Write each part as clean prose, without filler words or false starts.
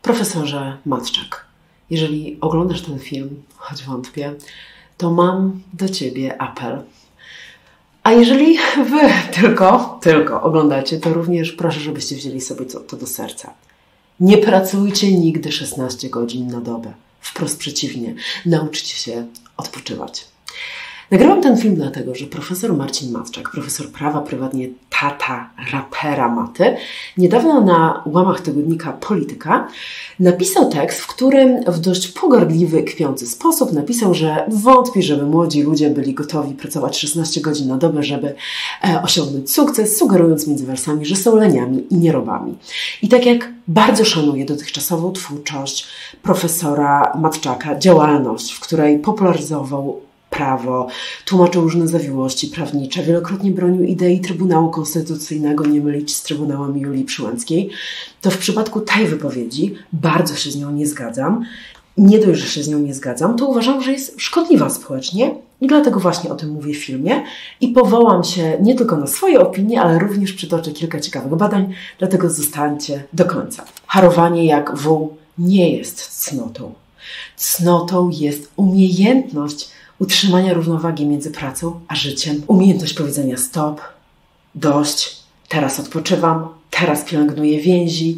Profesorze Matczak, jeżeli oglądasz ten film, choć wątpię, to mam do Ciebie apel. A jeżeli Wy tylko oglądacie, to również proszę, żebyście wzięli sobie to do serca. Nie pracujcie nigdy 16 godzin na dobę. Wprost przeciwnie, nauczcie się odpoczywać. Nagrałam ten film dlatego, że profesor Marcin Matczak, profesor prawa, prywatnie tata rapera Maty, niedawno na łamach tygodnika Polityka napisał tekst, w którym w dość pogardliwy, kpiący sposób napisał, że wątpi, żeby młodzi ludzie byli gotowi pracować 16 godzin na dobę, żeby osiągnąć sukces, sugerując między wersami, że są leniami i nierobami. I tak jak bardzo szanuję dotychczasową twórczość profesora Matczaka, działalność, w której popularyzował prawo, tłumaczył różne zawiłości prawnicze, wielokrotnie bronił idei Trybunału Konstytucyjnego, nie mylić z Trybunałem Julii Przyłębskiej, to w przypadku tej wypowiedzi bardzo się z nią nie zgadzam. Nie dość, że się z nią nie zgadzam, to uważam, że jest szkodliwa społecznie i dlatego właśnie o tym mówię w filmie i powołam się nie tylko na swoje opinie, ale również przytoczę kilka ciekawych badań, dlatego zostańcie do końca. Harowanie jak wół nie jest cnotą. Cnotą jest umiejętność utrzymania równowagi między pracą a życiem. Umiejętność powiedzenia stop, dość, teraz odpoczywam, teraz pielęgnuję więzi,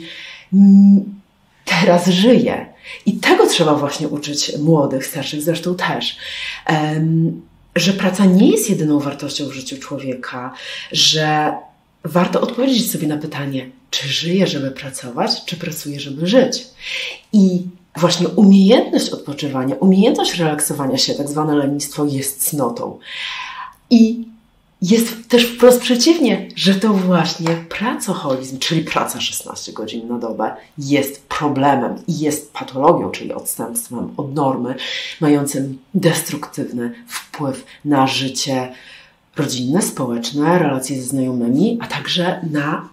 teraz żyję. I tego trzeba właśnie uczyć młodych, starszych zresztą też. Że praca nie jest jedyną wartością w życiu człowieka, że warto odpowiedzieć sobie na pytanie, czy żyję, żeby pracować, czy pracuję, żeby żyć. I właśnie umiejętność odpoczywania, umiejętność relaksowania się, tak zwane lenistwo, jest cnotą. I jest też wprost przeciwnie, że to właśnie pracoholizm, czyli praca 16 godzin na dobę, jest problemem i jest patologią, czyli odstępstwem od normy, mającym destruktywny wpływ na życie rodzinne, społeczne, relacje ze znajomymi, a także na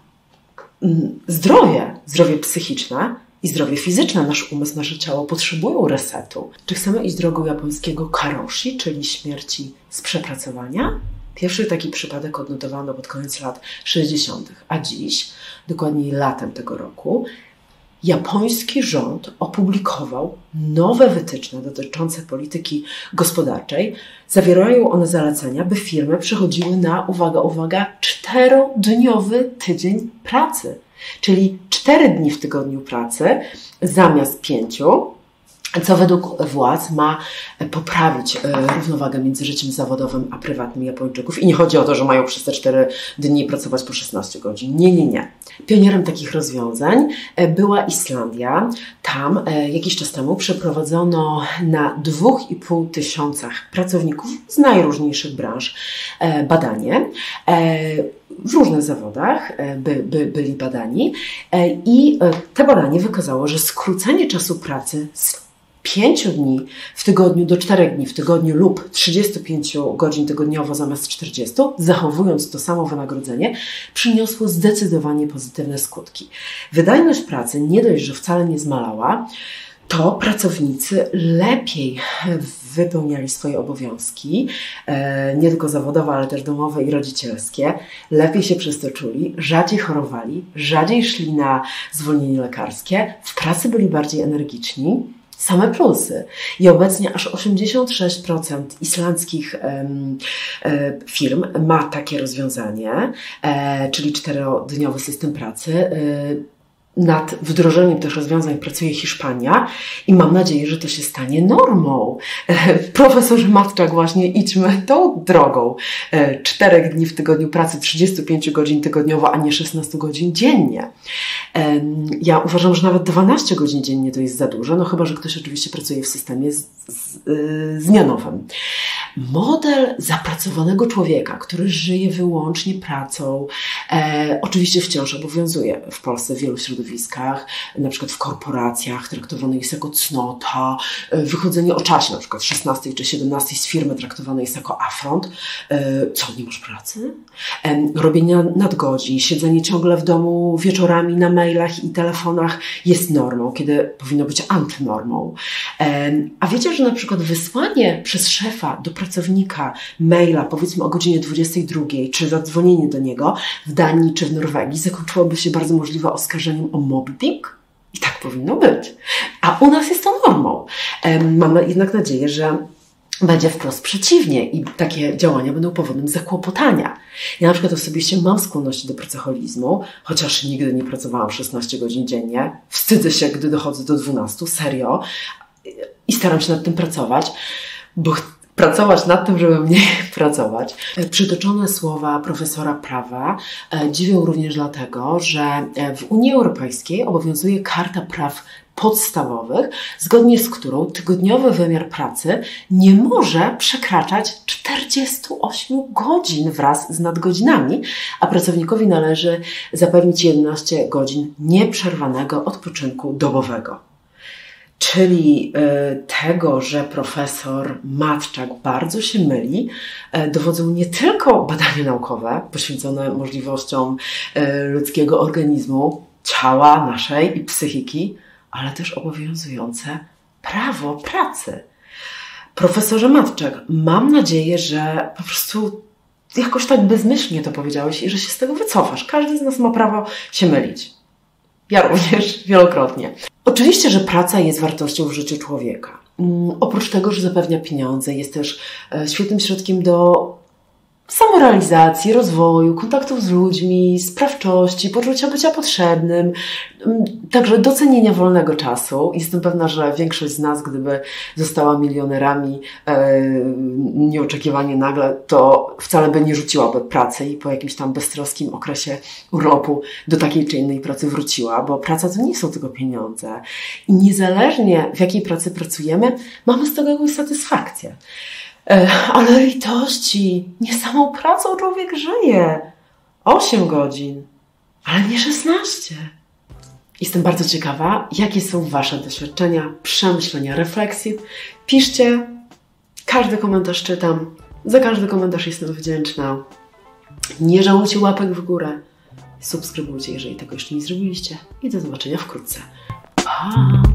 zdrowie psychiczne i zdrowie fizyczne. Nasz umysł, nasze ciało potrzebują resetu. Czy chcemy iść drogą japońskiego karoshi, czyli śmierci z przepracowania? Pierwszy taki przypadek odnotowano pod koniec lat 60., a dziś, dokładniej latem tego roku, japoński rząd opublikował nowe wytyczne dotyczące polityki gospodarczej. Zawierają one zalecenia, by firmy przechodziły na, uwaga, 4-dniowy tydzień pracy. Czyli 4 dni w tygodniu pracy zamiast 5, co według władz ma poprawić równowagę między życiem zawodowym a prywatnym Japończyków. I nie chodzi o to, że mają przez te 4 dni pracować po 16 godzin. Nie. Pionierem takich rozwiązań była Islandia. Tam jakiś czas temu przeprowadzono na 2,5 tysiąca pracowników z najróżniejszych branż badanie. W różnych zawodach byli badani i to badanie wykazało, że skrócenie czasu pracy z 5 dni w tygodniu do 4 dni w tygodniu lub 35 godzin tygodniowo zamiast 40, zachowując to samo wynagrodzenie, przyniosło zdecydowanie pozytywne skutki. Wydajność pracy nie dość, że wcale nie zmalała, to pracownicy lepiej wypełniali swoje obowiązki, nie tylko zawodowe, ale też domowe i rodzicielskie, lepiej się przez to czuli, rzadziej chorowali, rzadziej szli na zwolnienie lekarskie, w pracy byli bardziej energiczni. Same plusy. I obecnie aż 86% islandzkich firm ma takie rozwiązanie, czyli 4-dniowy system pracy. Nad wdrożeniem tych rozwiązań pracuje Hiszpania i mam nadzieję, że to się stanie normą. Profesorze Matczak, właśnie idźmy tą drogą. 4 dni w tygodniu pracy, 35 godzin tygodniowo, a nie 16 godzin dziennie. Ja uważam, że nawet 12 godzin dziennie to jest za dużo, no chyba że ktoś oczywiście pracuje w systemie zmianowym. Model zapracowanego człowieka, który żyje wyłącznie pracą, oczywiście wciąż obowiązuje w Polsce w wielu środowiskach, na przykład w korporacjach traktowane jest jako cnota, wychodzenie o czasie, na przykład 16 czy 17 z firmy traktowane jest jako afront. Co, nie masz pracy? Robienie nadgodzin, siedzenie ciągle w domu wieczorami na mailach i telefonach jest normą, kiedy powinno być antynormą. A wiecie, że na przykład wysłanie przez szefa do pracownika maila, powiedzmy o godzinie 22, czy zadzwonienie do niego w Danii czy w Norwegii zakończyłoby się bardzo możliwe oskarżeniem o mobbing? I tak powinno być. A u nas jest to normą. Mam jednak nadzieję, że będzie wprost przeciwnie i takie działania będą powodem zakłopotania. Ja na przykład osobiście mam skłonność do pracoholizmu, chociaż nigdy nie pracowałam 16 godzin dziennie. Wstydzę się, gdy dochodzę do 12, serio. I staram się nad tym pracować, bo pracować nad tym, żeby mniej pracować. Przytoczone słowa profesora prawa dziwią również dlatego, że w Unii Europejskiej obowiązuje Karta Praw Podstawowych, zgodnie z którą tygodniowy wymiar pracy nie może przekraczać 48 godzin wraz z nadgodzinami, a pracownikowi należy zapewnić 11 godzin nieprzerwanego odpoczynku dobowego. Czyli tego, że profesor Matczak bardzo się myli, dowodzą nie tylko badania naukowe poświęcone możliwościom ludzkiego organizmu, ciała naszej i psychiki, ale też obowiązujące prawo pracy. Profesorze Matczak, mam nadzieję, że po prostu jakoś tak bezmyślnie to powiedziałeś i że się z tego wycofasz. Każdy z nas ma prawo się mylić. Ja również wielokrotnie. Oczywiście, że praca jest wartością w życiu człowieka. Oprócz tego, że zapewnia pieniądze, jest też świetnym środkiem do samorealizacji, rozwoju, kontaktów z ludźmi, sprawczości, poczucia bycia potrzebnym, także docenienia wolnego czasu. Jestem pewna, że większość z nas, gdyby została milionerami nieoczekiwanie nagle, to wcale by nie rzuciłaby pracy i po jakimś tam beztroskim okresie urlopu do takiej czy innej pracy wróciła, bo praca to nie są tylko pieniądze. I niezależnie w jakiej pracy pracujemy, mamy z tego jakąś satysfakcję. Ale litości, nie samą pracą człowiek żyje. 8 godzin, ale nie 16. Jestem bardzo ciekawa, jakie są Wasze doświadczenia, przemyślenia, refleksje. Piszcie, każdy komentarz czytam, za każdy komentarz jestem wdzięczna. Nie żałujcie łapek w górę, subskrybujcie, jeżeli tego jeszcze nie zrobiliście i do zobaczenia wkrótce. Pa!